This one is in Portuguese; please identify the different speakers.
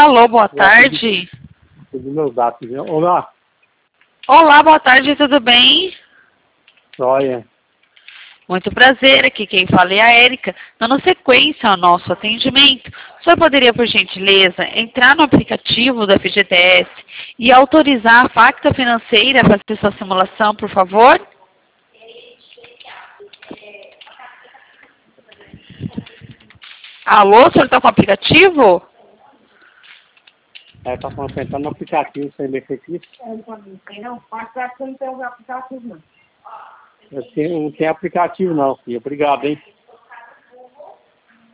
Speaker 1: Alô, boa tarde.
Speaker 2: Tudo meus dados, viu? Olá.
Speaker 1: Olá, boa tarde, tudo bem?
Speaker 2: Joia.
Speaker 1: Muito prazer, aqui quem fala é a Érica. Dando sequência ao nosso atendimento, o senhor poderia, por gentileza, entrar no aplicativo da FGTS e autorizar a Facta Financeira para fazer sua simulação, por favor? Alô, o senhor está com o aplicativo?
Speaker 2: Tá pensando no aplicativo sem mexer aqui.
Speaker 3: Não, mas parece que não tem o aplicativo, não.
Speaker 2: Não tem aplicativo não, filho. Obrigado, hein?